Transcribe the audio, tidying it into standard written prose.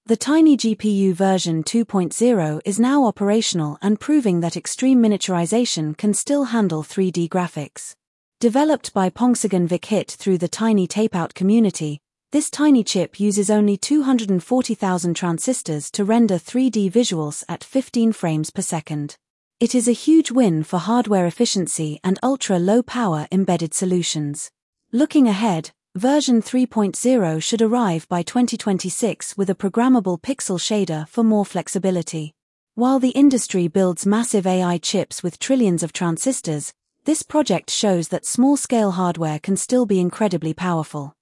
The Tiny GPU version 2.0 is now operational and proving that extreme miniaturization can still handle 3D graphics. Developed by Pongsagan Vikit through the Tiny Tapeout community, this tiny chip uses only 240,000 transistors to render 3D visuals at 15 frames per second. It is a huge win for hardware efficiency and ultra-low power embedded solutions. Looking ahead, version 3.0 should arrive by 2026 with a programmable pixel shader for more flexibility. While the industry builds massive AI chips with trillions of transistors, this project shows that small-scale hardware can still be incredibly powerful.